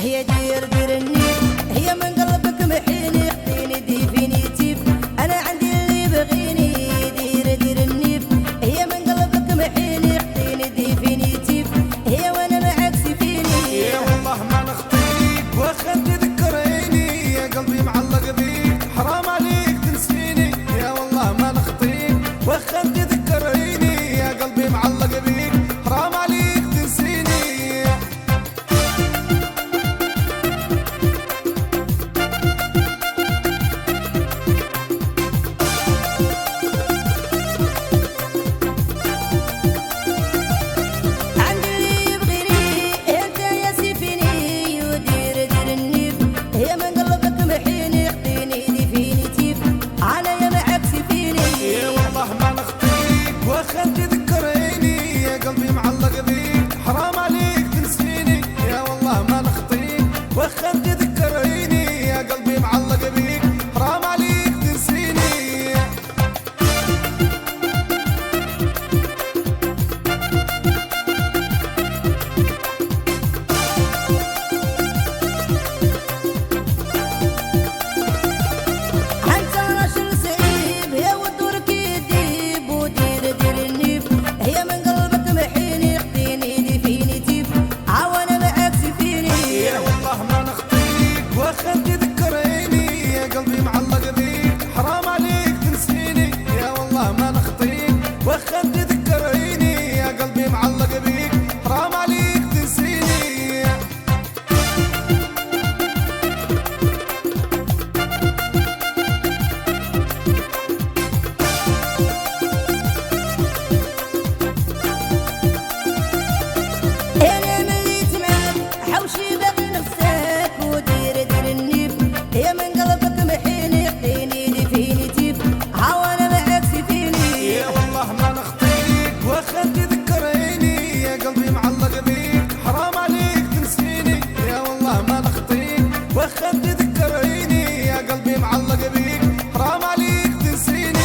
هي دير النيف، هي من قلبك محيني خديني ديفينيتيف. انا عندي اللي بغيني دير النيف، هي من قلبك محيني خديني ديفينيتيف. هي وانا معاك سيفيني يا والله ما نخطيك واخا تذكريني، يا قلبي معلق بيك حرام عليك تنسيني. يا والله ما نخطيك واخا تذكريني، يا قلبي معلق بيك حرام عليك تنسيني. واخا تذكريني، يا قلبي معلق بيك حرام عليك تنسيني. يا والله ما نخطيك واخا تذكريني، يا قلبي معلق بيك حرام عليك تنسيني. واخا تذكريني، يا قلبي معلق بيك حرام عليك تنسيني. يا والله ما نخطيك واخا تذكريني، يا قلبي معلق بيك حرام عليك تنسيني. انا مليت معاك حوشي باغي نفسك ودير النيف، هي من قلبك محيني خديني ديفينيتيف. عاوانا معاك سيفيني يا والله ما نخطيك واخا تذكريني، يا قلبي معلق بيك حرام عليك تنسيني. يا والله ما نخطيك واخا تذكريني، يا قلبي معلق بيك حرام عليك تنسيني.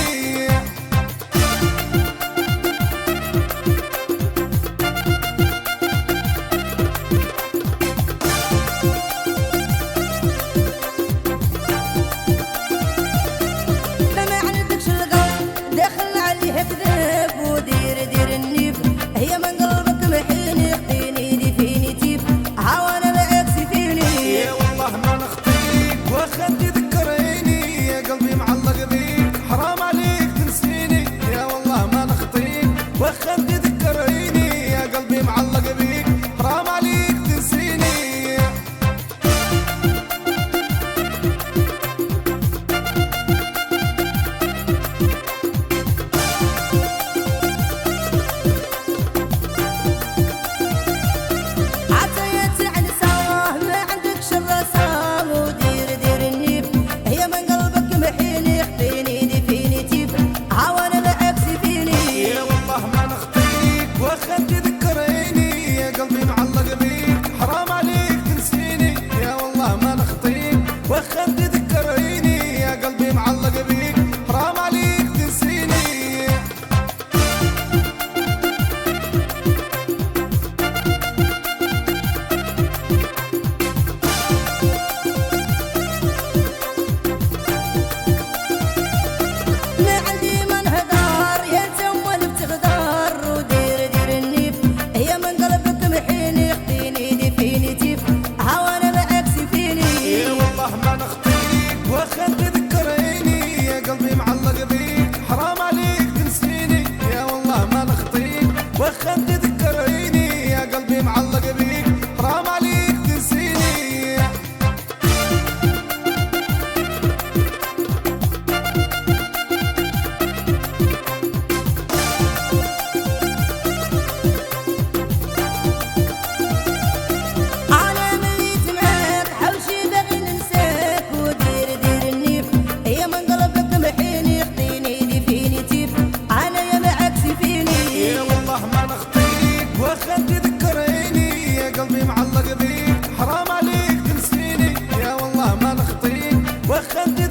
كذاب ودير النيف، هي من قلبك محيني خديني ديفينيتيف. عاوانا معاك سيفيني يا والله ما نخطيك واخا تذكريني، يا قلبي معلق بيك حرام عليك تنسيني. يا والله ما نخطيك واخا تذكريني، يا قلبي معلق بيك حرام عليك تنسيني. واخا تذكريني، يا قلبي معلق بيك حرام عليك تنسيني. يا والله ما نخطيك واخا تذكريني، يا قلبي معلق بيك حرام عليك تنسيني. لا عندي من هدار يا تموال بتغدار ودير النيف، هي من قلبك محيني خديني ديفينيتيف. عاوانا معاك سيفيني يا والله ما نخطيك واخا تذكريني، يا قلبي معلق بيك حرام عليك تنسيني. يا والله ما نخطيك واخا تذكريني، يا قلبي معلق بيك حرام عليك تنسيني. واخا تذكريني، يا قلبي معلق بيك حرام عليك تنسيني. يا والله ما نخطيك واخا